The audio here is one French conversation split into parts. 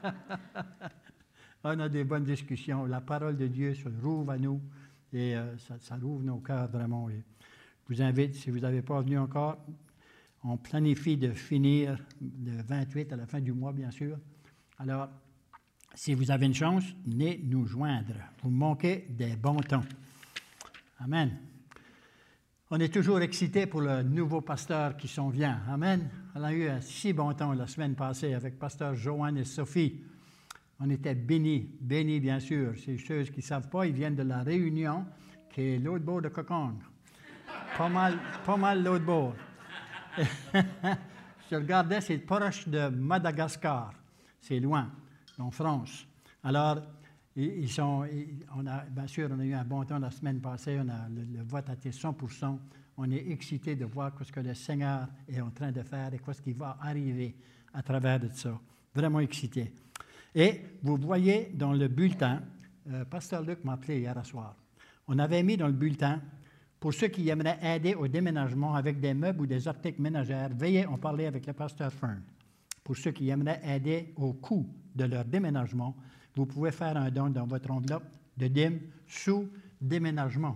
On a des bonnes discussions. La parole de Dieu se rouvre à nous et ça rouvre nos cœurs vraiment. Et je vous invite, si vous n'avez pas venu encore, on planifie de finir le 28 à la fin du mois, bien sûr. Alors, si vous avez une chance, venez nous joindre. Vous manquez des bons temps. Amen. On est toujours excités pour le nouveau pasteur qui s'en vient. Amen. On a eu un si bon temps la semaine passée avec pasteur Joanne et Sophie. On était bénis bien sûr. C'est ceux qui ne savent pas, ils viennent de la Réunion, qui est l'autre bord de Cocon. Pas mal l'autre bord. Je regardais, c'est proche de Madagascar. C'est loin, en France. Alors, bien sûr, on a eu un bon temps la semaine passée. Le vote a été 100%. On est excités de voir ce que le Seigneur est en train de faire et ce qui va arriver à travers de ça. Vraiment excités. Et vous voyez dans le bulletin, Pasteur Luc m'a appelé hier soir. On avait mis dans le bulletin, pour ceux qui aimeraient aider au déménagement avec des meubles ou des articles ménagères, veuillez en parler avec le pasteur Fern. Pour ceux qui aimeraient aider au coût de leur déménagement, vous pouvez faire un don dans votre enveloppe de dîmes sous déménagement.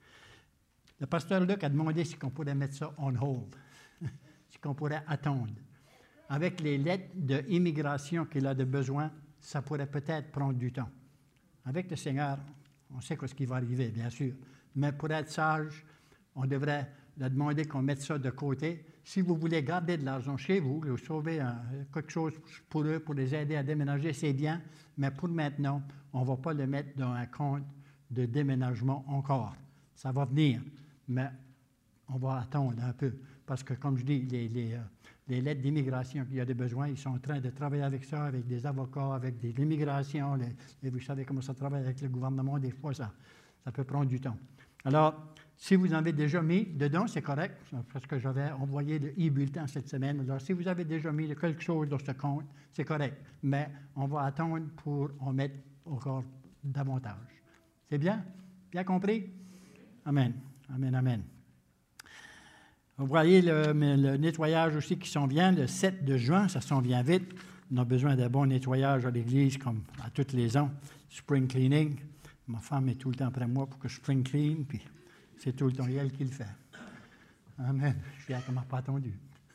Le pasteur Luc a demandé si on pourrait mettre ça on hold, si on pourrait attendre. Avec les lettres d'immigration qu'il a de besoin, ça pourrait peut-être prendre du temps. Avec le Seigneur, on sait ce qui va arriver, bien sûr. Mais pour être sage, on devrait leur demander qu'on mette ça de côté. Si vous voulez garder de l'argent chez vous, vous sauvez quelque chose pour eux, pour les aider à déménager, c'est bien. Mais pour maintenant, on ne va pas le mettre dans un compte de déménagement encore. Ça va venir, mais on va attendre un peu. Parce que, comme je dis, les lettres d'immigration qu'il y a des besoins, ils sont en train de travailler avec ça, avec des avocats, avec l'immigration. Et vous savez comment ça travaille avec le gouvernement, des fois, ça peut prendre du temps. Alors, si vous en avez déjà mis dedans, c'est correct, parce que j'avais envoyé le e-bulletin cette semaine. Alors, si vous avez déjà mis quelque chose dans ce compte, c'est correct. Mais on va attendre pour en mettre encore davantage. C'est bien? Bien compris? Amen. Amen, amen. Vous voyez le nettoyage aussi qui s'en vient, le 7 de juin, ça s'en vient vite. On a besoin d'un bon nettoyage à l'église, comme à tous les ans. Spring cleaning. Ma femme est tout le temps après moi pour que je spring clean, puis c'est tout le temps elle qui le fait. Amen. Je suis là qu'elle ne m'a pas attendu.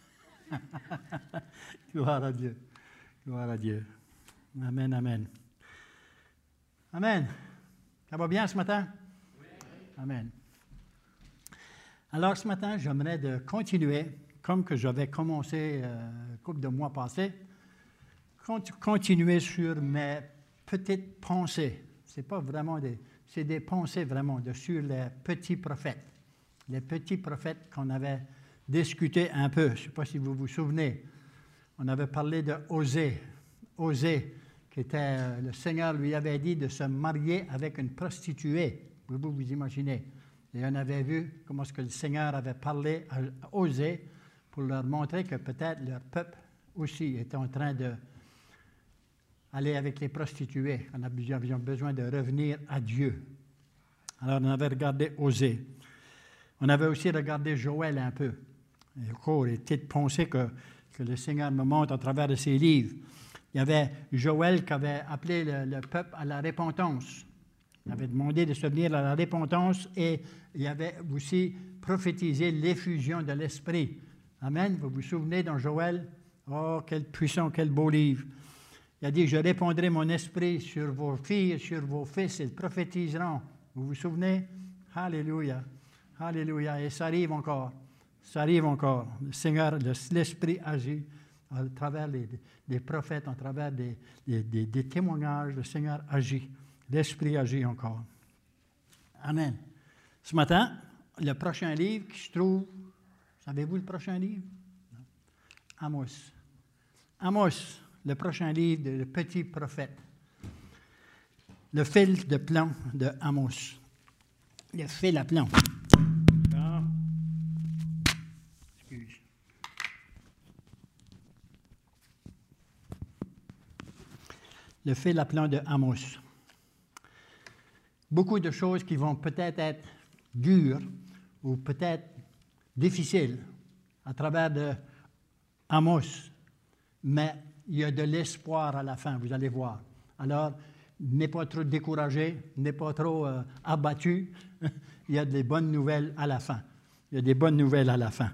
Gloire à Dieu. Gloire à Dieu. Amen, amen. Amen. Ça va bien ce matin? Oui. Amen. Alors, ce matin, j'aimerais de continuer, comme que j'avais commencé un couple de mois passés, continuer sur mes petites pensées. C'est pas vraiment c'est des pensées vraiment sur les petits prophètes. Les petits prophètes qu'on avait discuté un peu. Je ne sais pas si vous vous souvenez. On avait parlé de Osée. Osée, qui était, le Seigneur lui avait dit de se marier avec une prostituée. Vous imaginez. Et on avait vu comment est-ce que le Seigneur avait parlé à Osée pour leur montrer que peut-être leur peuple aussi était en train de aller avec les prostituées. On avait besoin de revenir à Dieu. Alors, on avait regardé Osée. On avait aussi regardé Joël un peu. Et encore, les petites pensées que le Seigneur me montre à travers de ses livres. Il y avait Joël qui avait appelé le peuple à la repentance. Il avait demandé de se venir à la repentance et il avait aussi prophétisé l'effusion de l'Esprit. Amen. Vous vous souvenez dans Joël? Oh, quel puissant, quel beau livre. Il a dit, je répandrai mon esprit sur vos filles et sur vos fils, ils prophétiseront. Vous vous souvenez? Alléluia. Alléluia. Et ça arrive encore. Ça arrive encore. Le Seigneur, l'Esprit agit à travers des prophètes, à travers des témoignages. Le Seigneur agit. L'Esprit agit encore. Amen. Ce matin, le prochain livre qui se trouve, savez-vous le prochain livre? Amos. Amos. Le prochain livre de Le Petit Prophète. Le fil de plomb de Amos. Le fil à plomb. Excuse. Le fil à plomb de Amos. Beaucoup de choses qui vont peut-être être dures ou peut-être difficiles à travers de Amos. Mais il y a de l'espoir à la fin, vous allez voir. Alors, n'est pas trop découragé, n'est pas trop abattu. Il y a des bonnes nouvelles à la fin. Il y a des bonnes nouvelles à la fin.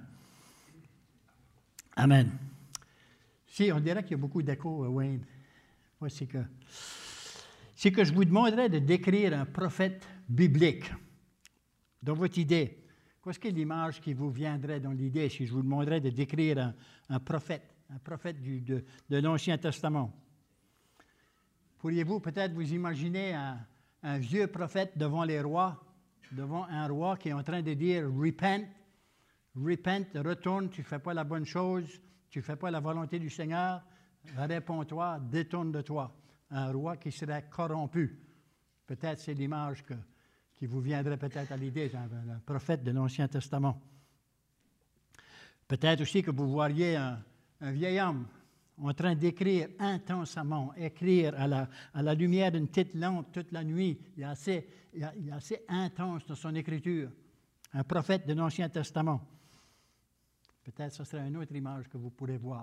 Amen. Si, on dirait qu'il y a beaucoup d'écho, Wayne. Moi, c'est que je vous demanderais de décrire un prophète biblique dans votre idée. Qu'est-ce que l'image qui vous viendrait dans l'idée si je vous demanderais de décrire un prophète de l'Ancien Testament? Pourriez-vous peut-être vous imaginer un vieux prophète devant les rois, devant un roi qui est en train de dire « Repent, repent, retourne, tu ne fais pas la bonne chose, tu ne fais pas la volonté du Seigneur, réponds-toi, détourne de toi. » Un roi qui serait corrompu. Peut-être c'est l'image qui vous viendrait peut-être à l'idée, un prophète de l'Ancien Testament. Peut-être aussi que vous voiriez un vieil homme en train d'écrire intensément, écrire à la lumière d'une petite lampe toute la nuit. Il est assez intense dans son écriture. Un prophète de l'Ancien Testament. Peut-être ce serait une autre image que vous pourrez voir.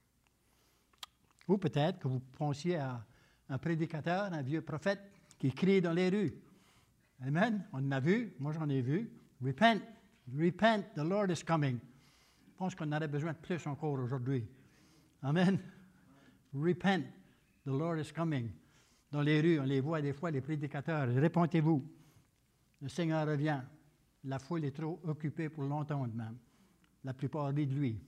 Ou peut-être que vous pensiez à un prédicateur, un vieux prophète qui crie dans les rues. Amen. On en a vu, moi j'en ai vu. Repent, repent, the Lord is coming. Je pense qu'on aurait besoin de plus encore aujourd'hui. Amen. Repent, the Lord is coming. Dans les rues, on les voit des fois, les prédicateurs. Répentez-vous. Le Seigneur revient. La foule est trop occupée pour l'entendre même. La plupart rient de lui.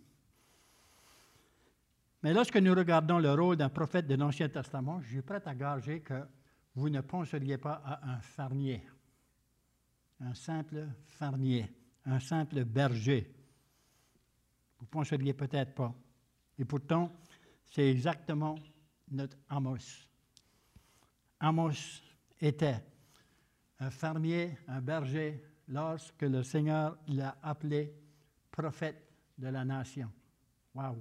Mais lorsque nous regardons le rôle d'un prophète de l'Ancien Testament, je suis prêt à gager que vous ne penseriez pas à un fermier, un simple fermier, un simple berger. Vous ne penseriez peut-être pas. Et pourtant, c'est exactement notre Amos. Amos était un fermier, un berger, lorsque le Seigneur l'a appelé prophète de la nation. Wow!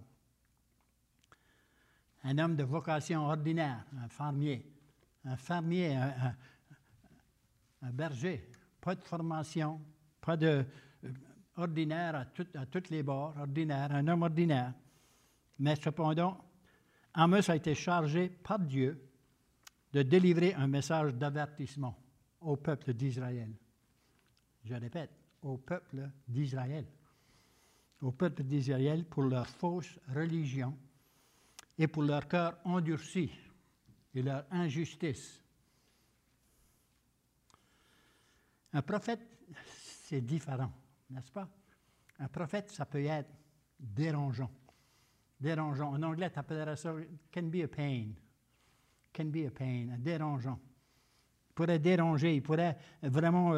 Un homme de vocation ordinaire, un fermier, un berger, pas de formation, pas de ordinaire à tous les bords, ordinaire, un homme ordinaire. Mais cependant, Amos a été chargé par Dieu de délivrer un message d'avertissement au peuple d'Israël. Je répète, au peuple d'Israël. Au peuple d'Israël pour leur fausse religion et pour leur cœur endurci et leur injustice. Un prophète, c'est différent, n'est-ce pas? Un prophète, ça peut être dérangeant. Dérangeant. En anglais, tu appellerais ça « can be a pain ». Can be a pain, dérangeant. Il pourrait déranger, il pourrait vraiment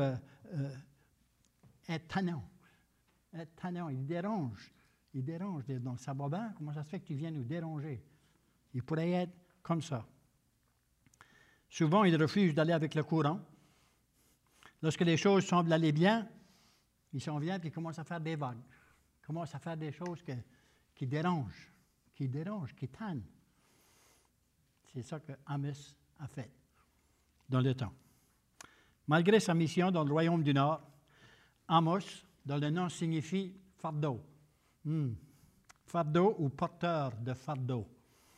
être tannant. Être tannant, il dérange. Il dérange. Donc, ça va bien? Comment ça se fait que tu viens nous déranger? Il pourrait être comme ça. Souvent, il refuse d'aller avec le courant. Lorsque les choses semblent aller bien, il s'en vient et il commence à faire des vagues. Il commence à faire des choses qui dérangent, qui tannent. C'est ça que Amos a fait dans le temps. Malgré sa mission dans le royaume du Nord, Amos, dont le nom signifie fardeau. Fardeau ou porteur de fardeau.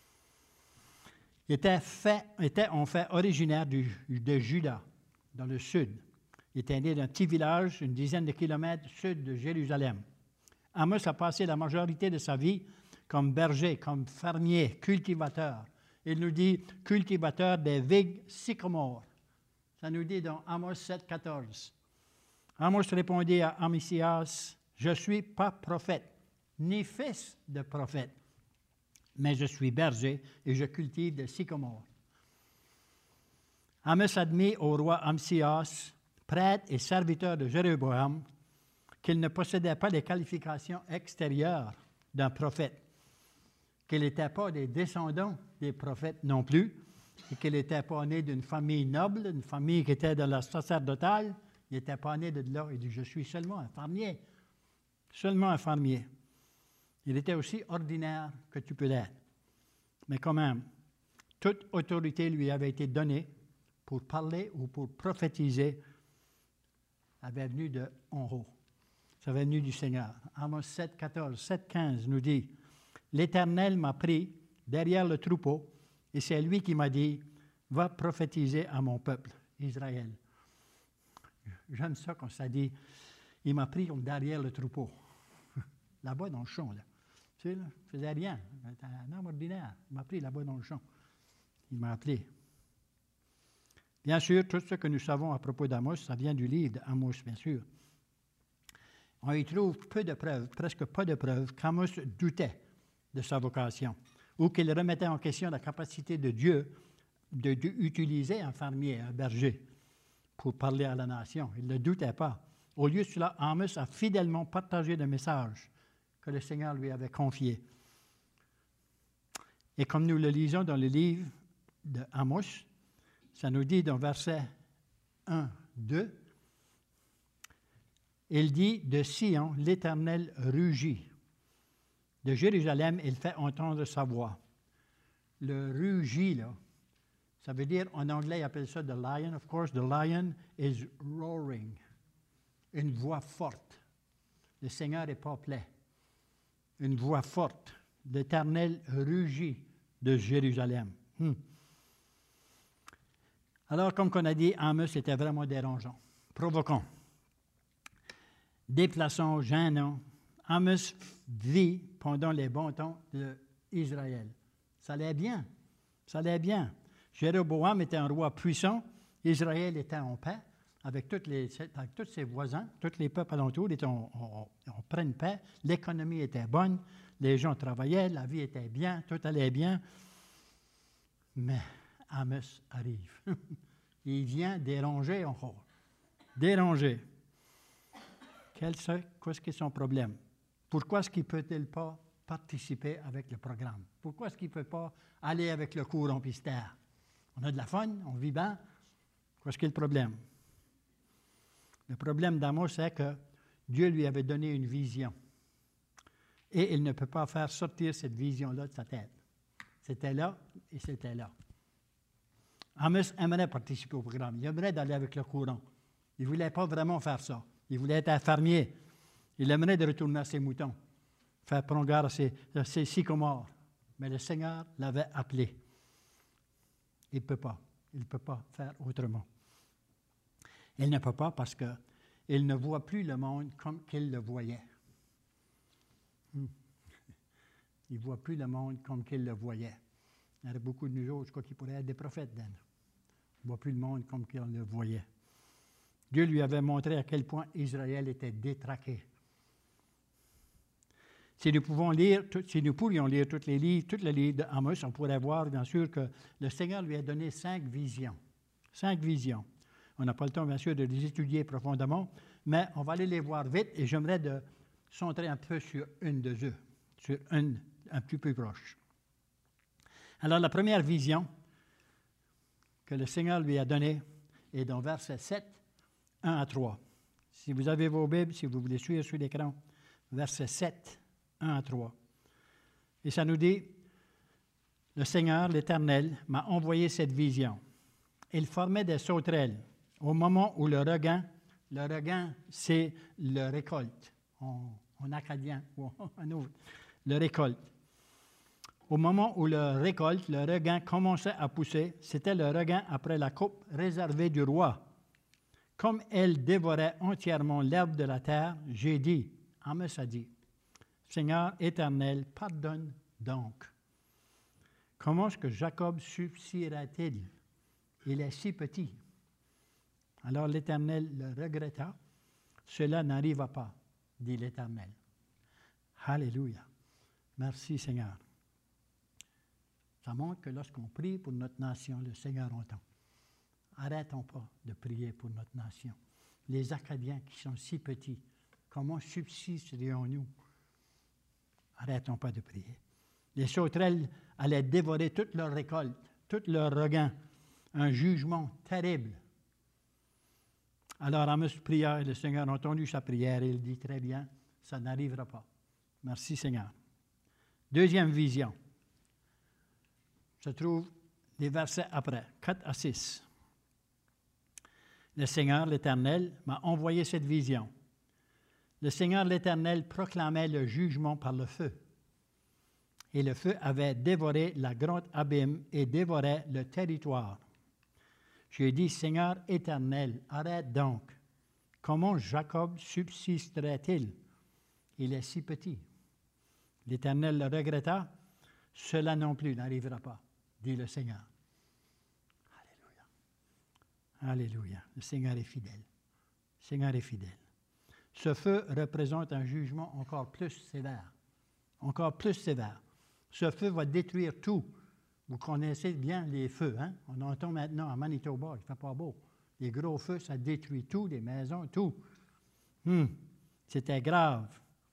Il était en fait originaire de Juda, dans le sud. Il était né d'un petit village, une dizaine de kilomètres sud de Jérusalem. Amos a passé la majorité de sa vie comme berger, comme fermier, cultivateur. Il nous dit cultivateur des figues sycomores. Ça nous dit dans Amos 7, 14. Amos répondit à Amisias, « Je ne suis pas prophète, ni fils de prophète, mais je suis berger et je cultive des sycomores. » Amos admit au roi Amisias, prêtre et serviteur de Jéroboam, qu'il ne possédait pas les qualifications extérieures d'un prophète, qu'il n'était pas des descendants des prophètes non plus, et qu'il n'était pas né d'une famille noble, une famille qui était de la sacerdotale. Il n'était pas né de là. Il dit, je suis seulement un fermier. Seulement un fermier. Il était aussi ordinaire que tu peux l'être. Mais quand même, toute autorité lui avait été donnée pour parler ou pour prophétiser, avait venu de en haut. Ça avait venu du Seigneur. Amos 7, 14, 7, 15 nous dit, « L'Éternel m'a pris derrière le troupeau, et c'est lui qui m'a dit, va prophétiser à mon peuple, Israël. J'aime ça quand ça dit, il m'a pris comme derrière le troupeau, là-bas dans le champ, là. Tu sais, là, je ne faisais rien, c'était un homme ordinaire. Il m'a pris là-bas dans le champ. Il m'a appelé. Bien sûr, tout ce que nous savons à propos d'Amos, ça vient du livre d'Amos, bien sûr. On y trouve peu de preuves, presque pas de preuves, qu'Amos doutait de sa vocation ou qu'il remettait en question la capacité de Dieu d'utiliser un fermier, un berger, pour parler à la nation. Il ne doutait pas. Au lieu de cela, Amos a fidèlement partagé le message que le Seigneur lui avait confié. Et comme nous le lisons dans le livre d'Amos, ça nous dit dans versets 1, 2, il dit, de Sion, l'Éternel rugit. De Jérusalem, il fait entendre sa voix. Le rugit, là, ça veut dire, en anglais, ils appellent ça the lion. Of course, the lion is roaring. Une voix forte. Le Seigneur est peuplé. Une voix forte. L'Éternel rugit de Jérusalem. Alors, comme on a dit, Amos était vraiment dérangeant, provoquant, déplaçant, gênant. Amos vit pendant les bons temps d'Israël. Ça allait bien. Ça allait bien. Jéroboam était un roi puissant. Israël était en paix avec tous ses voisins, tous les peuples alentours étaient en pleine paix. L'économie était bonne. Les gens travaillaient. La vie était bien. Tout allait bien. Mais Amos arrive. Il vient déranger encore. Déranger. Qu'est-ce que son problème? Pourquoi est-ce qu'il ne peut-il pas participer avec le programme? Pourquoi est-ce qu'il ne peut pas aller avec le courant pistère? On a de la fun, on vit bien. Qu'est-ce qui est le problème? Le problème d'Amos, c'est que Dieu lui avait donné une vision. Et il ne peut pas faire sortir cette vision-là de sa tête. C'était là et c'était là. Amos aimerait participer au programme. Il aimerait aller avec le courant. Il ne voulait pas vraiment faire ça. Il voulait être un fermier. Il aimerait de retourner à ses moutons, faire prendre garde à ses sycomores. Mais le Seigneur l'avait appelé. Il ne peut pas. Il ne peut pas faire autrement. Il ne peut pas parce qu'il ne voit plus le monde comme qu'il le voyait. Il ne voit plus le monde comme qu'il le voyait. Il y a beaucoup de nous autres, je crois, qui pourraient être des prophètes, Dan. Il ne voit plus le monde comme qu'il le voyait. Dieu lui avait montré à quel point Israël était détraqué. Si nous pourrions lire tous les livres d'Amos, on pourrait voir, bien sûr, que le Seigneur lui a donné 5 visions. 5 visions. On n'a pas le temps, bien sûr, de les étudier profondément, mais on va aller les voir vite et j'aimerais de centrer un peu sur une de eux, sur une un petit peu proche. Alors, la première vision que le Seigneur lui a donnée est dans verset 7, 1 à 3. Si vous avez vos Bibles, si vous voulez suivre sur l'écran, verset 7, 1 à 3. Et ça nous dit, le Seigneur, l'Éternel, m'a envoyé cette vision. Il formait des sauterelles au moment où le regain, c'est le récolte, en acadien ou en autre, le récolte. Au moment où le regain commençait à pousser, c'était le regain après la coupe réservée du roi. Comme elle dévorait entièrement l'herbe de la terre, j'ai dit, Amos a dit, Seigneur éternel, pardonne donc. Comment est-ce que Jacob subsistera-t-il? Il est si petit. Alors l'Éternel le regretta. Cela n'arriva pas, dit l'Éternel. Alléluia. Merci Seigneur. Ça montre que lorsqu'on prie pour notre nation, le Seigneur entend. Arrêtons pas de prier pour notre nation. Les Acadiens qui sont si petits, comment subsisterions-nous? Arrêtons pas de prier. Les sauterelles allaient dévorer toute leur récolte, tout leur regain. Un jugement terrible. Alors Amos pria et le Seigneur a entendu sa prière et il dit, très bien, ça n'arrivera pas. Merci Seigneur. Deuxième vision. Se trouve des versets après, 4 à 6. Le Seigneur, l'Éternel, m'a envoyé cette vision. Le Seigneur, l'Éternel, proclamait le jugement par le feu. et le feu avait dévoré la grotte Abîme et dévorait le territoire. J'ai dit, Seigneur éternel, arrête donc. Comment Jacob subsisterait-il? Il est si petit. L'Éternel le regretta. Cela non plus n'arrivera pas, dit le Seigneur. Alléluia. Alléluia. Le Seigneur est fidèle. Le Seigneur est fidèle. Ce feu représente un jugement encore plus sévère. Encore plus sévère. Ce feu va détruire tout. Vous connaissez bien les feux, hein? On entend maintenant à Manitoba, il ne fait pas beau. Les gros feux, ça détruit tout, les maisons, tout. C'était grave.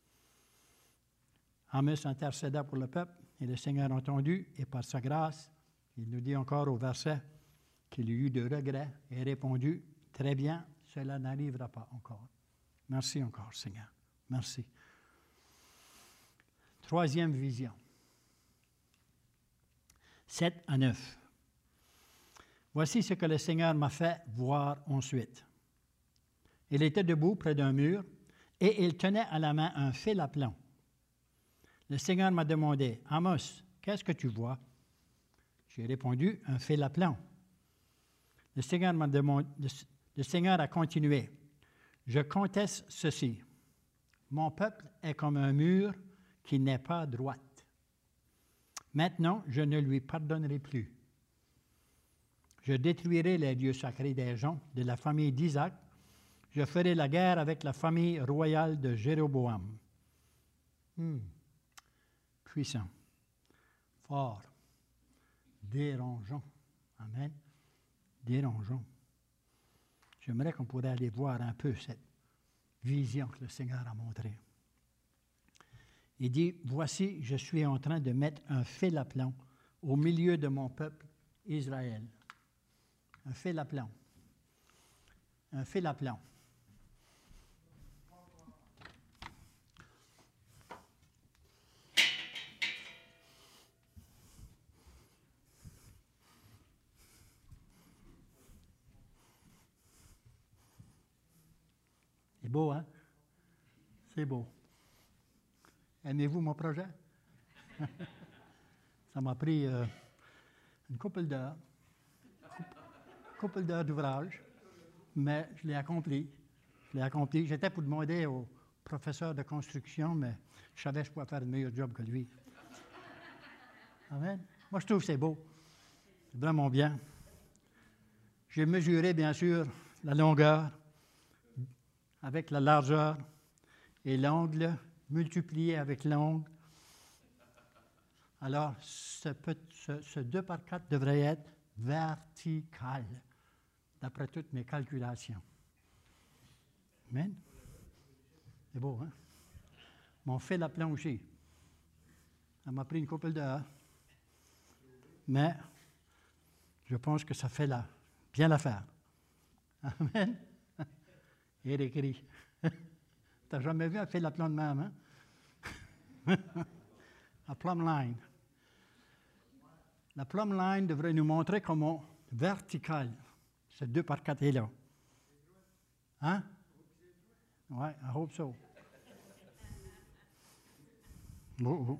Amos intercéda pour le peuple, et le Seigneur a entendu, et par sa grâce, il nous dit encore au verset qu'il y eut de regrets et répondu, très bien, cela n'arrivera pas encore. Merci encore, Seigneur. Merci. Troisième vision. 7 à 9. Voici ce que le Seigneur m'a fait voir ensuite. Il était debout près d'un mur et il tenait à la main un fil à plomb. Le Seigneur m'a demandé, Amos, qu'est-ce que tu vois? J'ai répondu, un fil à plomb. Le Seigneur a continué, je conteste ceci. Mon peuple est comme un mur qui n'est pas droit. Maintenant, je ne lui pardonnerai plus. Je détruirai les lieux sacrés des gens de la famille d'Isaac. Je ferai la guerre avec la famille royale de Jéroboam. Puissant, fort, dérangeant. Amen. Dérangeant. J'aimerais qu'on pourrait aller voir un peu cette vision que le Seigneur a montrée. Il dit, voici, je suis en train de mettre un fil à plomb au milieu de mon peuple Israël. Un fil à plomb. Un fil à plomb. C'est beau, hein? C'est beau. Aimez-vous mon projet? Ça m'a pris une couple d'heures d'ouvrage, mais je l'ai accompli. J'étais pour demander au professeur de construction, mais je savais que je pouvais faire un meilleur job que lui. Amen. Moi, je trouve que c'est beau. C'est vraiment bien. J'ai mesuré, bien sûr, la longueur avec la largeur et l'angle multiplié avec l'angle. Alors, ce 2 par 4 devrait être vertical, d'après toutes mes calculations. Amen. C'est beau, hein? Mon fil à plomb aussi. Ça m'a pris une couple d'heures. Mais je pense que ça fait bien l'affaire. Amen. Il est écrit. Tu n'as jamais vu un fil à plomb de même, hein? La plumb line. La plumb line devrait nous montrer comment vertical ce 2 par 4 est là. Hein? Oui, I hope so. Oh.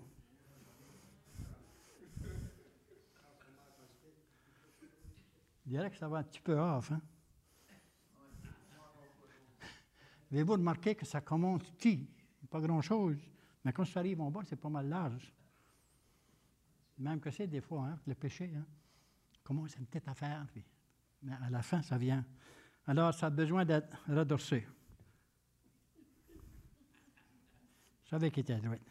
Je dirais que ça va un petit peu off, hein? Avez-vous remarqué que ça commence petit, pas grand-chose, mais quand ça arrive en bas, c'est pas mal large. Même que c'est des fois, hein, le péché, hein, commence une petite affaire, puis, mais à la fin, ça vient. Alors, ça a besoin d'être redorsé. Vous savez qui était droit.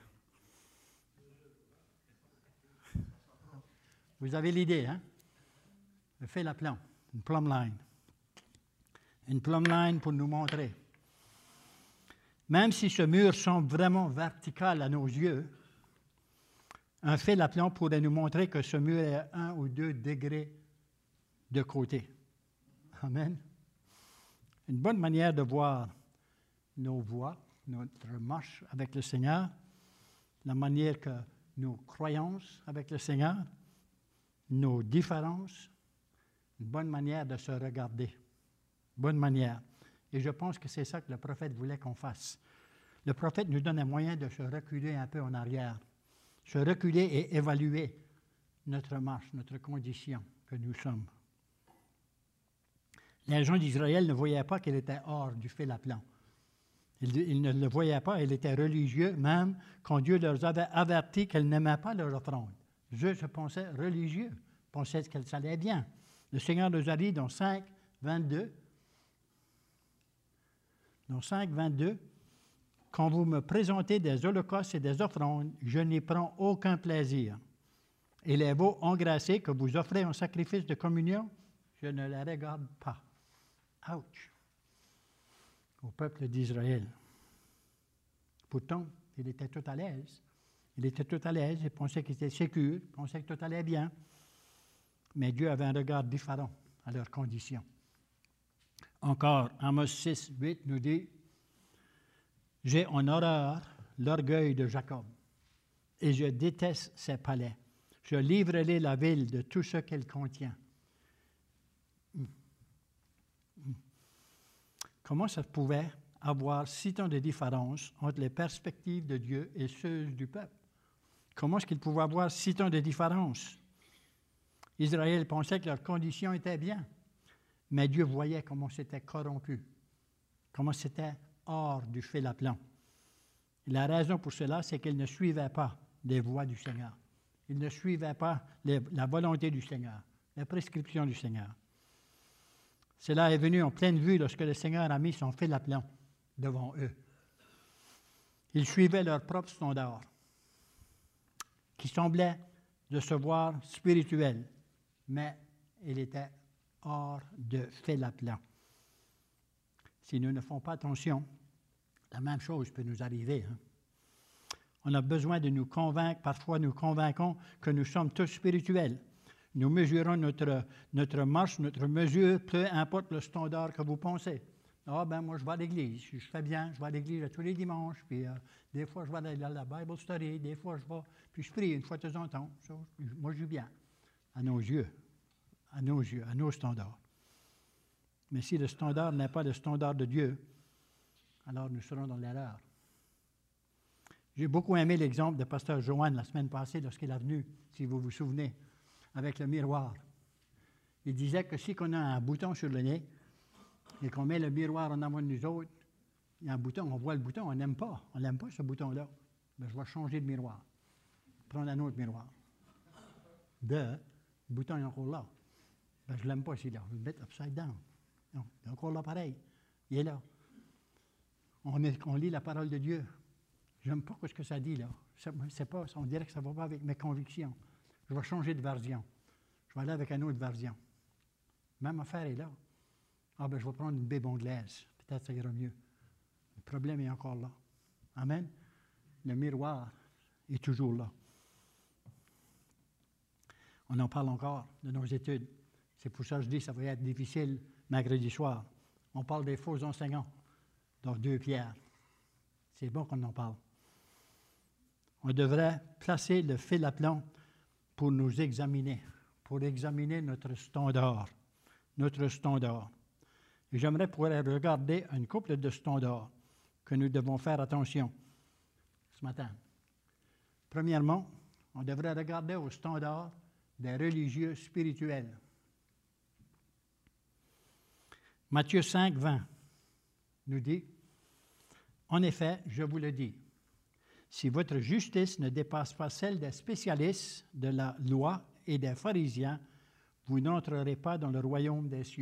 Vous avez l'idée, hein? Le fil à plomb, une plumb line. Une plumb line pour nous montrer. Même si ce mur semble vraiment vertical à nos yeux, un fil à plomb pourrait nous montrer que ce mur est 1 ou 2 degrés de côté. Amen. Une bonne manière de voir nos voies, notre marche avec le Seigneur, la manière que nos croyances avec le Seigneur, nos différences, une bonne manière de se regarder. Bonne manière. Et je pense que c'est ça que le prophète voulait qu'on fasse. Le prophète nous donne un moyen de se reculer un peu en arrière se reculer et évaluer notre marche, notre condition que nous sommes. Les gens d'Israël ne voyaient pas qu'il était hors du fil à plomb. Ils ne le voyaient pas, ils étaient religieux, même quand Dieu leur avait averti qu'ils n'aimaient pas leur offrande. Eux se pensaient religieux, pensaient que ça allait bien. Le Seigneur nous a dit dans 5, 22, quand vous me présentez des holocaustes et des offrandes, je n'y prends aucun plaisir. Et les veaux engraissés que vous offrez en sacrifice de communion, je ne les regarde pas. Ouch! Au peuple d'Israël. Pourtant, il était tout à l'aise. Il était tout à l'aise, il pensait qu'il était sécure, il pensait que tout allait bien. Mais Dieu avait un regard différent à leurs conditions. Encore, Amos 6, 8 nous dit « J'ai en horreur l'orgueil de Jacob, et je déteste ses palais. Je livrerai la ville de tout ce qu'elle contient. » Comment ça pouvait avoir si tant de différence entre les perspectives de Dieu et ceux du peuple? Comment est-ce qu'il pouvait avoir si tant de différence? Israël pensait que leurs conditions étaient bien, mais Dieu voyait comment c'était corrompu, comment c'était hors du fil à plomb. Et la raison pour cela, c'est qu'ils ne suivaient pas les voies du Seigneur. Ils ne suivaient pas la volonté du Seigneur, les prescriptions du Seigneur. Cela est venu en pleine vue lorsque le Seigneur a mis son fil à plomb devant eux. Ils suivaient leurs propres standards, qui semblaient de se voir spirituels, mais ils étaient hors de fil à plomb. Si nous ne faisons pas attention, la même chose peut nous arriver. On a besoin de nous convaincre, parfois nous convainquons que nous sommes tous spirituels. Nous mesurons notre marche, notre mesure, peu importe le standard que vous pensez. Ah, ben moi, je vais à l'église, je fais bien, je vais à l'église tous les dimanches, puis des fois, je vais à la Bible study, des fois, je vais, puis je prie une fois de temps en temps. Moi, je vis bien, à nos yeux, à nos standards. Mais si le standard n'est pas le standard de Dieu, alors nous serons dans l'erreur. J'ai beaucoup aimé l'exemple de Pasteur Joanne la semaine passée, lorsqu'il est venu, si vous vous souvenez, avec le miroir. Il disait que si on a un bouton sur le nez et qu'on met le miroir en avant de nous autres, il y a un bouton, on voit le bouton, on n'aime pas ce bouton-là. Bien, je vais changer de miroir, prendre un autre miroir. Le bouton est encore là. Bien, je ne l'aime pas celui-là, je vais le mettre upside down. Non, il est encore là pareil. Il est là. On lit la parole de Dieu. Je n'aime pas ce que ça dit là. C'est pas, on dirait que ça ne va pas avec mes convictions. Je vais changer de version. Je vais aller avec une autre version. Même affaire est là. Ah ben je vais prendre une Bible anglaise. Peut-être ça ira mieux. Le problème est encore là. Amen. Le miroir est toujours là. On en parle encore de nos études. C'est pour ça que je dis que ça va être difficile mercredi soir. On parle des faux enseignants dans 2 Pierre. C'est bon qu'on en parle. On devrait placer le fil à plomb pour nous examiner, pour examiner notre standard. Et j'aimerais pouvoir regarder une couple de standards que nous devons faire attention ce matin. Premièrement, on devrait regarder au standard des religieux spirituels. Matthieu 5, 20 nous dit, « En effet, je vous le dis, si votre justice ne dépasse pas celle des spécialistes de la loi et des pharisiens, vous n'entrerez pas dans le royaume des cieux. »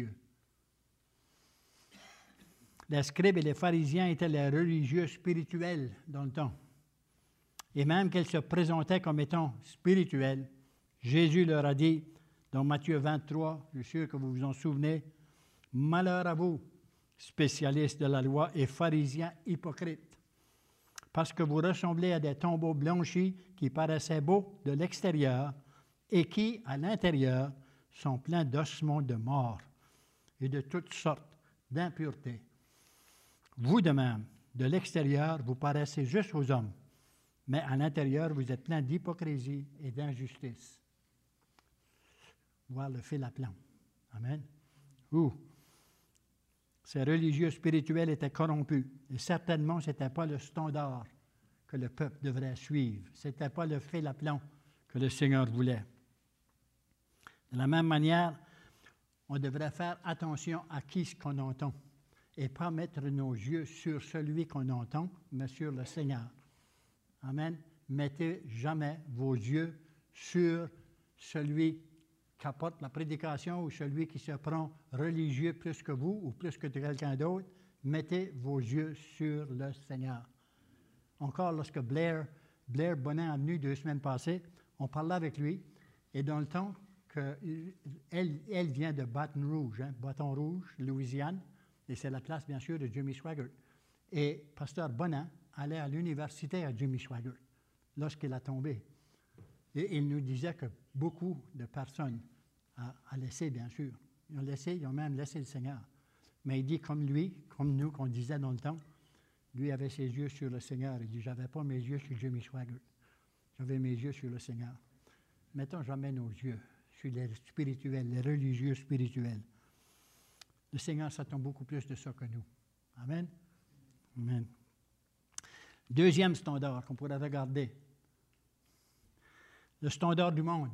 Les scribes et les pharisiens étaient les religieux spirituels dans le temps. Et même qu'ils se présentaient comme étant spirituels, Jésus leur a dit, dans Matthieu 23, je suis sûr que vous vous en souvenez, « Malheur à vous, spécialistes de la loi et pharisiens hypocrites, parce que vous ressemblez à des tombeaux blanchis qui paraissaient beaux de l'extérieur et qui, à l'intérieur, sont pleins d'ossements de mort et de toutes sortes d'impuretés. Vous de même, de l'extérieur, vous paraissez juste aux hommes, mais à l'intérieur, vous êtes pleins d'hypocrisie et d'injustice. » Voir le fil à plomb. Amen. Ces religieux spirituels étaient corrompus, et certainement, ce n'était pas le standard que le peuple devrait suivre. Ce n'était pas le fil à plomb que le Seigneur voulait. De la même manière, on devrait faire attention à qui ce qu'on entend et pas mettre nos yeux sur celui qu'on entend, mais sur le Seigneur. Amen. Mettez jamais vos yeux sur celui qui apporte la prédication ou celui qui se prend religieux plus que vous ou plus que quelqu'un d'autre. Mettez vos yeux sur le Seigneur. Encore, lorsque Blair Bonin est venu 2 semaines passées, on parlait avec lui, et dans le temps qu'elle vient de Baton Rouge, Louisiane, et c'est la place, bien sûr, de Jimmy Swaggart. Et pasteur Bonin allait à l'université à Jimmy Swaggart lorsqu'il a tombé. Et il nous disait que beaucoup de personnes ont laissé, bien sûr. Ils ont même laissé le Seigneur. Mais il dit, comme lui, comme nous, qu'on disait dans le temps, lui avait ses yeux sur le Seigneur. Il dit, je n'avais pas mes yeux sur Jimmy Swaggart. J'avais mes yeux sur le Seigneur. Mettons jamais nos yeux sur les spirituels, les religieux spirituels. Le Seigneur s'attend beaucoup plus de ça que nous. Amen. Amen. Deuxième standard qu'on pourrait regarder. Le standard du monde.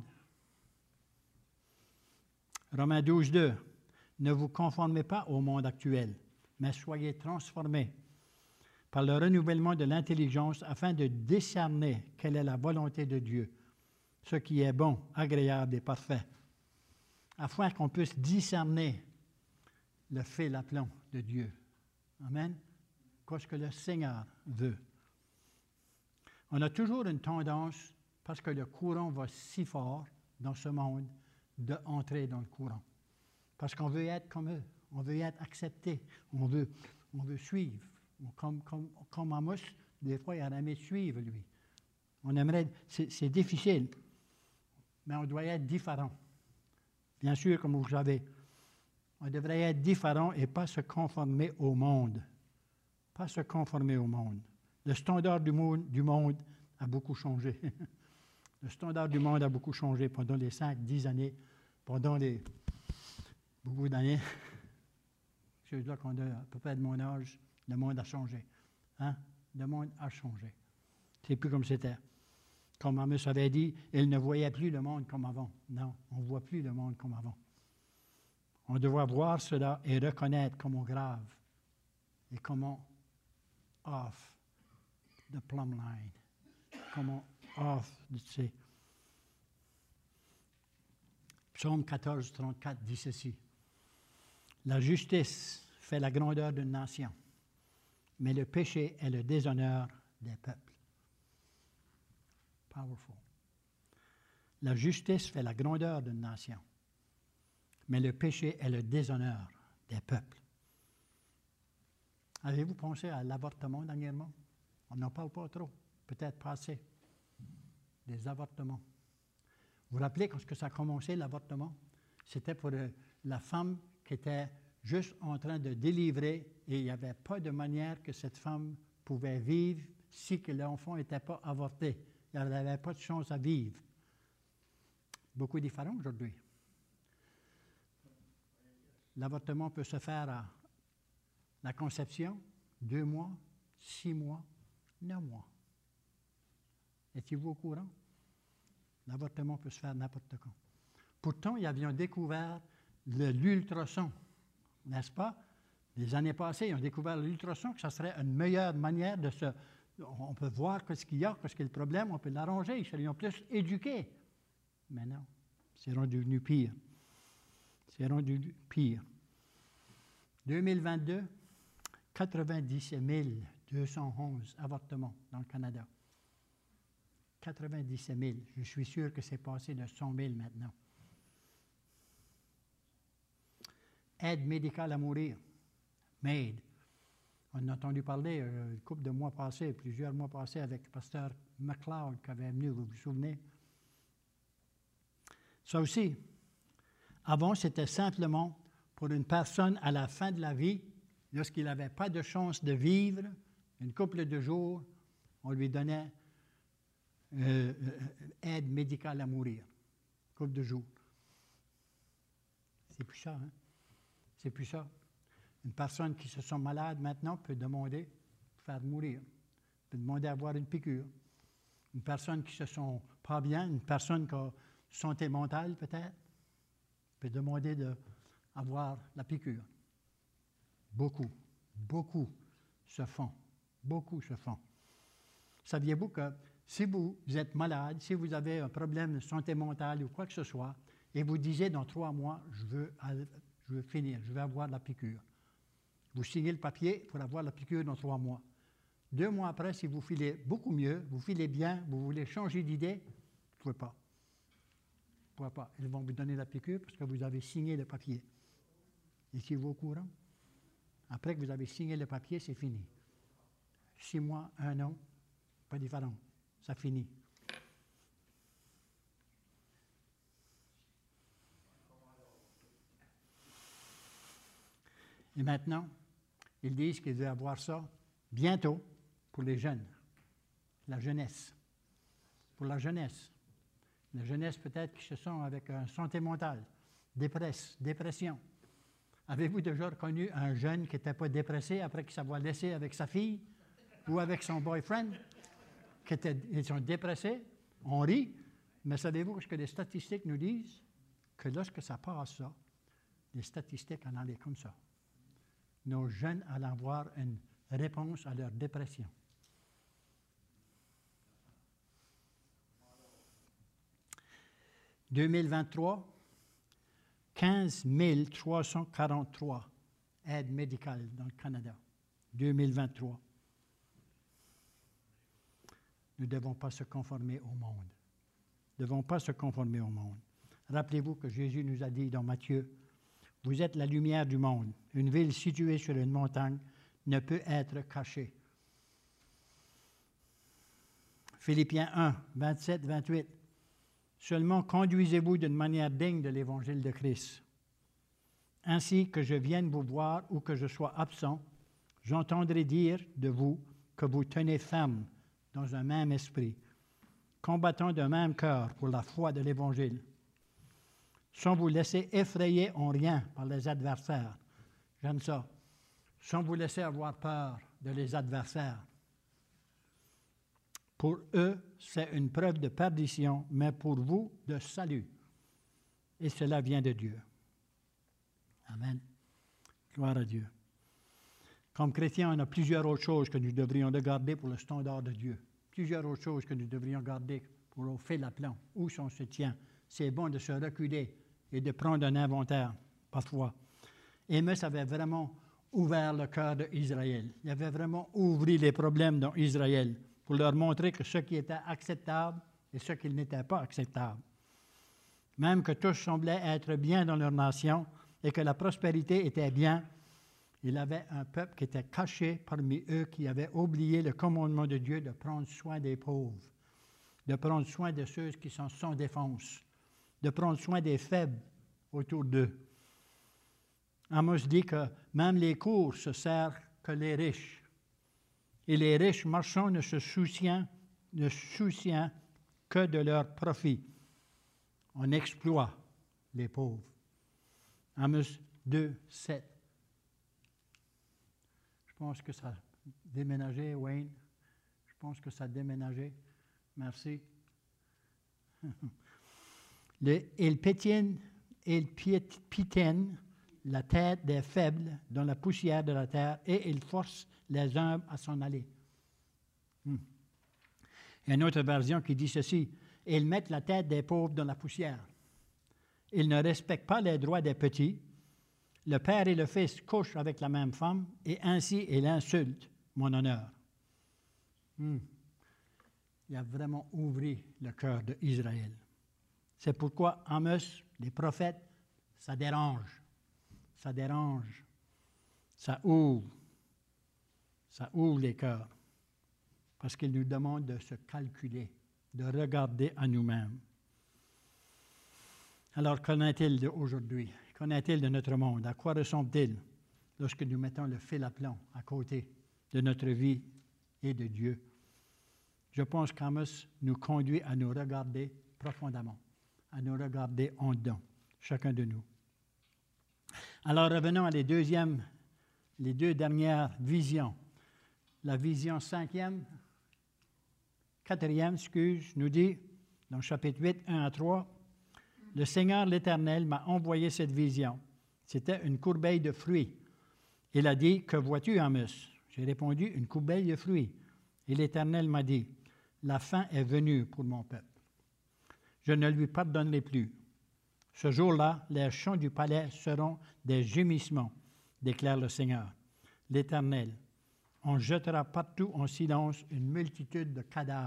Romains 12, 2. Ne vous conformez pas au monde actuel, mais soyez transformés par le renouvellement de l'intelligence afin de discerner quelle est la volonté de Dieu, ce qui est bon, agréable et parfait, afin qu'on puisse discerner le fil à plomb de Dieu. Amen. Qu'est-ce que le Seigneur veut. On a toujours une tendance, parce que le courant va si fort dans ce monde, d'entrer dans le courant. Parce qu'on veut être comme eux, on veut être accepté, on veut suivre. Comme Amos, des fois, il a aimé suivre, lui. On aimerait, c'est difficile, mais on doit être différent. Bien sûr, comme vous savez, on devrait être différent et pas se conformer au monde. Pas se conformer au monde. Le standard du monde a beaucoup changé. Le standard du monde a beaucoup changé pendant les 5-10 années, pendant beaucoup d'années. Ceux-là qui ont à peu près de mon âge, le monde a changé. Hein? Le monde a changé. C'est plus comme c'était. Comme Amos avait dit, il ne voyait plus le monde comme avant. Non, on ne voit plus le monde comme avant. On doit voir cela et reconnaître comment grave et comment off the plumb line. Comment off, tu sais. Psaume 14, 34 dit ceci. La justice fait la grandeur d'une nation, mais le péché est le déshonneur des peuples. Powerful. La justice fait la grandeur d'une nation, mais le péché est le déshonneur des peuples. Avez-vous pensé à l'avortement dernièrement? On n'en parle pas trop, peut-être pas assez. Des avortements. Vous vous rappelez quand ça a commencé, l'avortement? C'était pour la femme qui était juste en train de délivrer et il n'y avait pas de manière que cette femme pouvait vivre si que l'enfant n'était pas avorté. Il n'y avait pas de chance à vivre. Beaucoup différent aujourd'hui. L'avortement peut se faire à la conception, 2 mois, 6 mois, 9 mois. Étiez-vous au courant? L'avortement peut se faire n'importe quand. Pourtant, ils avaient découvert l'ultrason, n'est-ce pas? Les années passées, ils ont découvert l'ultrason, que ça serait une meilleure manière de se... On peut voir ce qu'il y a, ce qui est le problème, on peut l'arranger, ils seraient plus éduqués. Mais non, c'est devenu pire. C'est rendu pire. 2022, 97 211 avortements dans le Canada. 97 000. Je suis sûr que c'est passé de 100 000 maintenant. Aide médicale à mourir. MAID. On a entendu parler une couple de mois passés, plusieurs mois passés, avec le pasteur McLeod qui avait venu, vous vous souvenez? Ça aussi, avant, c'était simplement pour une personne à la fin de la vie, lorsqu'il n'avait pas de chance de vivre, une couple de jours, on lui donnait aide médicale à mourir. Une couple de jours. C'est plus ça, hein? C'est plus ça. Une personne qui se sent malade maintenant peut demander de faire mourir. peut demander à avoir une piqûre. Une personne qui ne se sent pas bien, une personne qui a santé mentale peut-être, peut demander d'avoir la piqûre. Beaucoup se font. Beaucoup se font. Saviez-vous que si vous êtes malade, si vous avez un problème de santé mentale ou quoi que ce soit, et vous disiez dans 3 mois, je veux finir, je veux avoir la piqûre. Vous signez le papier pour avoir la piqûre dans 3 mois. 2 mois après, si vous filez beaucoup mieux, vous filez bien, vous voulez changer d'idée, vous ne pouvez pas. Vous ne pouvez pas. Ils vont vous donner la piqûre parce que vous avez signé le papier. Étiez-vous au courant? Après que vous avez signé le papier, c'est fini. 6 mois, 1 an, pas différent. Ça finit. Et maintenant, ils disent qu'ils veulent avoir ça bientôt pour les jeunes, la jeunesse. Pour la jeunesse. La jeunesse peut-être qui se sent avec une santé mentale, dépression. Avez-vous déjà connu un jeune qui n'était pas dépressé après qu'il s'est laissé avec sa fille ou avec son boyfriend? Ils sont dépressés, on rit, mais savez-vous ce que les statistiques nous disent? Que lorsque ça passe ça, les statistiques en allaient comme ça. Nos jeunes allaient avoir une réponse à leur dépression. « 2023, 15 343 aides médicales dans le Canada. 2023. Nous ne devons pas se conformer au monde. Nous ne devons pas se conformer au monde. Rappelez-vous que Jésus nous a dit dans Matthieu, « Vous êtes la lumière du monde. Une ville située sur une montagne ne peut être cachée. » Philippiens 1, 27, 28. « Seulement conduisez-vous d'une manière digne de l'Évangile de Christ. Ainsi que je vienne vous voir ou que je sois absent, j'entendrai dire de vous que vous tenez ferme dans un même esprit, combattant d'un même cœur pour la foi de l'Évangile, sans vous laisser effrayer en rien par les adversaires. » J'aime ça. Sans vous laisser avoir peur de les adversaires. Pour eux, c'est une preuve de perdition, mais pour vous, de salut. Et cela vient de Dieu. Amen. Gloire à Dieu. Comme chrétiens, on a plusieurs autres choses que nous devrions regarder pour le standard de Dieu. Plusieurs autres choses que nous devrions garder pour au fil à plomb. Où on se tient. C'est bon de se reculer et de prendre un inventaire, parfois. Amos avait vraiment ouvert le cœur d'Israël. Il avait vraiment ouvert les problèmes dans Israël pour leur montrer que ce qui était acceptable et ce qui n'était pas acceptable. Même que tous semblaient être bien dans leur nation et que la prospérité était bien, il avait un peuple qui était caché parmi eux, qui avait oublié le commandement de Dieu de prendre soin des pauvres, de prendre soin de ceux qui sont sans défense, de prendre soin des faibles autour d'eux. Amos dit que même les cours se servent que les riches. Et les riches marchands ne se soucient que de leur profit. On exploite les pauvres. Amos 2, 7. Je pense que ça a déménagé, Wayne. Je pense que ça a déménagé. Merci. Ils piétinent la tête des faibles dans la poussière de la terre et ils forcent les humbles à s'en aller. Il y a une autre version qui dit ceci. Ils mettent la tête des pauvres dans la poussière. Ils ne respectent pas les droits des petits. Le père et le fils couchent avec la même femme et ainsi ils insultent mon honneur. Il a vraiment ouvert le cœur d'Israël. C'est pourquoi Amos, les prophètes, ça dérange. Ça dérange. Ça ouvre les cœurs. Parce qu'il nous demande de se calculer, de regarder à nous-mêmes. Alors, qu'en est-il d'aujourd'hui? Qu'en est-il de notre monde? À quoi ressemble-t-il lorsque nous mettons le fil à plomb à côté de notre vie et de Dieu? Je pense qu'Amos nous conduit à nous regarder profondément, à nous regarder en dedans, chacun de nous. Alors, revenons à les deux dernières visions. La vision 5e, quatrième, nous dit, dans le chapitre 8, 1 à 3, « Le Seigneur l'Éternel m'a envoyé cette vision. C'était une corbeille de fruits. Il a dit, « Que vois-tu, Amos? » J'ai répondu, « Une corbeille de fruits. » Et l'Éternel m'a dit, « La fin est venue pour mon peuple. Je ne lui pardonnerai plus. Ce jour-là, les chants du palais seront des gémissements, déclare le Seigneur, l'Éternel. On jettera partout en silence une multitude de cadavres. »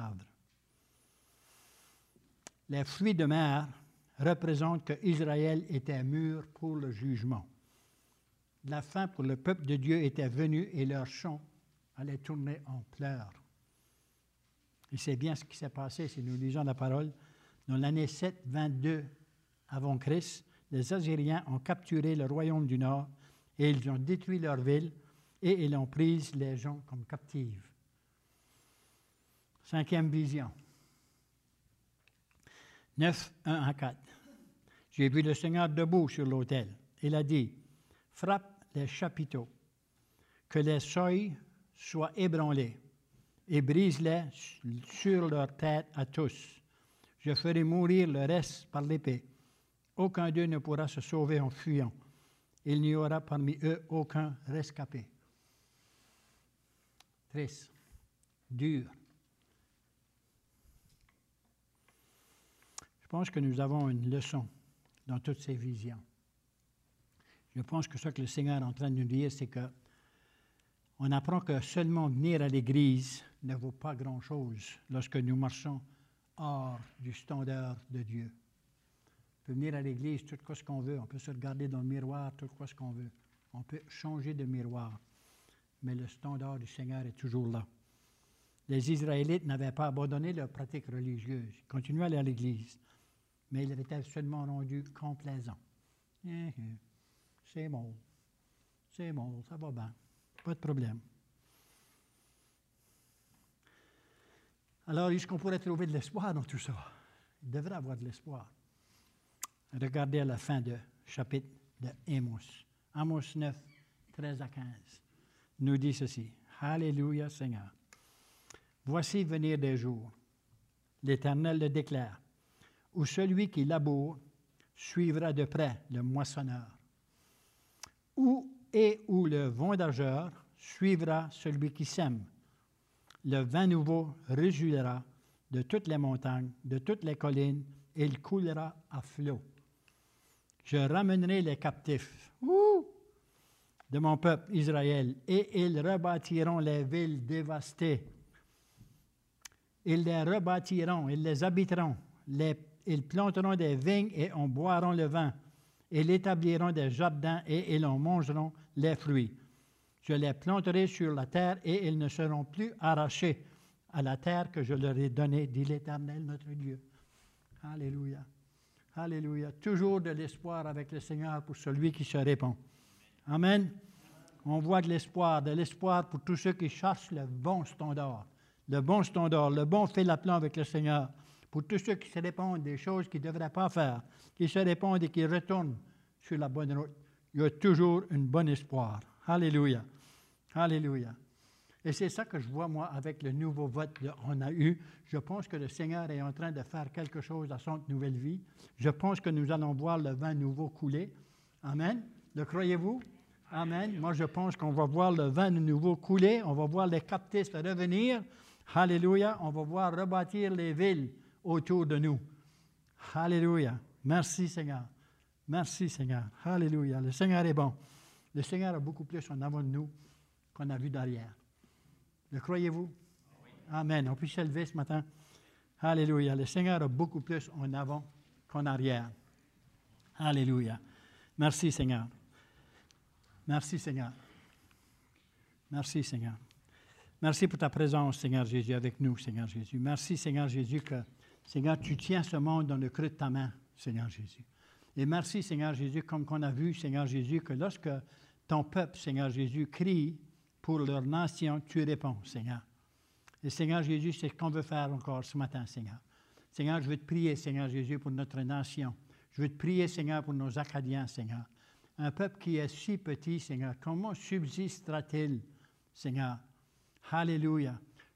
Les fruits de mer représentent qu'Israël était mûr pour le jugement. La fin pour le peuple de Dieu était venue et leur chant allait tourner en pleurs. Et c'est bien ce qui s'est passé si nous lisons la parole. Dans l'année 722 avant Christ, les Assyriens ont capturé le royaume du Nord et ils ont détruit leur ville et ils ont pris les gens comme captives. Cinquième vision. 9, 1 à 4. J'ai vu le Seigneur debout sur l'autel. Il a dit, « Frappe les chapiteaux, que les seuils soient ébranlés, et brise-les sur leur tête à tous. Je ferai mourir le reste par l'épée. Aucun d'eux ne pourra se sauver en fuyant. Il n'y aura parmi eux aucun rescapé. » Triste, dur. Je pense que nous avons une leçon dans toutes ces visions. Je pense que ce que le Seigneur est en train de nous dire, c'est que on apprend que seulement venir à l'Église ne vaut pas grand-chose lorsque nous marchons hors du standard de Dieu. On peut venir à l'Église tout ce qu'on veut, on peut se regarder dans le miroir tout ce qu'on veut. On peut changer de miroir, mais le standard du Seigneur est toujours là. Les Israélites n'avaient pas abandonné leurs pratiques religieuses, ils continuaient à aller à l'Église, mais ils étaient seulement rendus complaisants. C'est bon, ça va bien, pas de problème. Alors, est-ce qu'on pourrait trouver de l'espoir dans tout ça? Il devrait avoir de l'espoir. Regardez à la fin du chapitre de Amos. Amos 9, 13 à 15. Nous dit ceci. Alléluia, Seigneur. Voici venir des jours, l'Éternel le déclare, où celui qui laboure suivra de près le moissonneur, où le vendageur suivra celui qui sème. Le vin nouveau régulera de toutes les montagnes, de toutes les collines, et il coulera à flot. Je ramènerai les captifs de mon peuple Israël, et ils rebâtiront les villes dévastées. Ils les rebâtiront, ils les habiteront, ils planteront des vignes et en boiront le vin. Ils établiront des jardins et ils en mangeront les fruits. Je les planterai sur la terre et ils ne seront plus arrachés à la terre que je leur ai donnée, dit l'Éternel, notre Dieu. Alléluia. Alléluia. Toujours de l'espoir avec le Seigneur pour celui qui se répand. Amen. On voit de l'espoir pour tous ceux qui cherchent le bon standard, le bon fil à plan avec le Seigneur, pour tous ceux qui se répandent des choses qu'ils ne devraient pas faire, qui se répandent et qui retournent sur la bonne route. Il y a toujours un bon espoir. Alléluia. Alléluia. Et c'est ça que je vois, moi, avec le nouveau vote qu'on a eu. Je pense que le Seigneur est en train de faire quelque chose à son nouvelle vie. Je pense que nous allons voir le vin nouveau couler. Amen. Le croyez-vous? Amen. Moi, je pense qu'on va voir le vin nouveau couler. On va voir les captifs revenir. Alléluia. On va voir rebâtir les villes autour de nous. Alléluia. Merci, Seigneur. Merci, Seigneur. Alléluia. Le Seigneur est bon. Le Seigneur a beaucoup plus en avant de nous qu'on a vu derrière. Le croyez-vous? Oui. Amen. On peut se lever ce matin. Alléluia. Le Seigneur a beaucoup plus en avant qu'en arrière. Alléluia. Merci, Seigneur. Merci, Seigneur. Merci, Seigneur. Merci pour ta présence, Seigneur Jésus, avec nous, Seigneur Jésus. Merci, Seigneur Jésus, que, Seigneur, tu tiens ce monde dans le creux de ta main, Seigneur Jésus. Et merci, Seigneur Jésus, comme qu'on a vu, Seigneur Jésus, que lorsque ton peuple, Seigneur Jésus, crie pour leur nation, tu réponds, Seigneur. Et Seigneur Jésus, c'est ce qu'on veut faire encore ce matin, Seigneur. Seigneur, je veux te prier, Seigneur Jésus, pour notre nation. Je veux te prier, Seigneur, pour nos Acadiens, Seigneur. Un peuple qui est si petit, Seigneur, comment subsistera-t-il, Seigneur? Alléluia.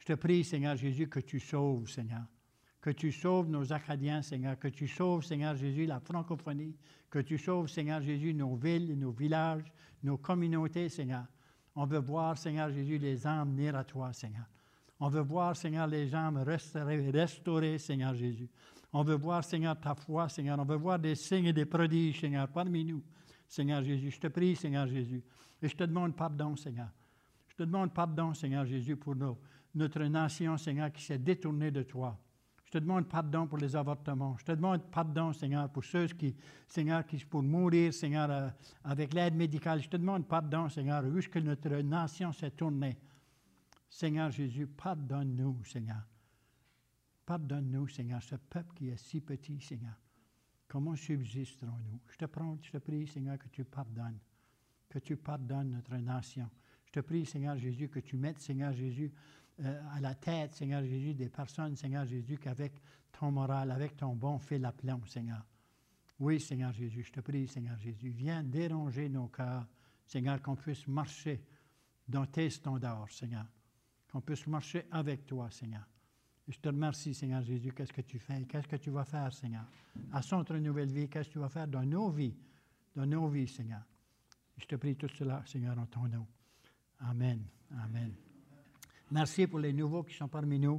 Je te prie, Seigneur Jésus, que tu sauves, Seigneur. Que tu sauves nos Acadiens, Seigneur. Que tu sauves, Seigneur Jésus, la francophonie. Que tu sauves, Seigneur Jésus, nos villes, nos villages, nos communautés, Seigneur. On veut voir, Seigneur Jésus, les âmes venir à toi, Seigneur. On veut voir, Seigneur, les âmes restaurées, Seigneur Jésus. On veut voir, Seigneur, ta foi, Seigneur. On veut voir des signes et des prodiges, Seigneur, parmi nous, Seigneur Jésus. Je te prie, Seigneur Jésus. Et je te demande pardon, Seigneur. Je te demande pardon, Seigneur Jésus, pour notre nation, Seigneur, qui s'est détournée de toi. Je te demande pardon pour les avortements. Je te demande pardon, Seigneur, pour ceux qui, Seigneur, qui pour mourir, Seigneur, avec l'aide médicale. Je te demande pardon, Seigneur, vu que notre nation s'est tournée. Seigneur Jésus, pardonne-nous, Seigneur. Pardonne-nous, Seigneur, ce peuple qui est si petit, Seigneur. Comment subsisterons-nous? Je te prie, Seigneur, que tu pardonnes notre nation. Je te prie, Seigneur Jésus, que tu mettes, Seigneur Jésus, à la tête, Seigneur Jésus, des personnes, Seigneur Jésus, qu'avec ton moral, avec ton bon fil à plomb, Seigneur. Oui, Seigneur Jésus, je te prie, Seigneur Jésus, viens déranger nos cœurs, Seigneur, qu'on puisse marcher dans tes standards, Seigneur. Qu'on puisse marcher avec toi, Seigneur. Et je te remercie, Seigneur Jésus, qu'est-ce que tu fais, qu'est-ce que tu vas faire, Seigneur. À Centre Nouvelle Vie, qu'est-ce que tu vas faire dans nos vies, Seigneur. Je te prie tout cela, Seigneur, en ton nom. Amen. Amen. Merci pour les nouveaux qui sont parmi nous.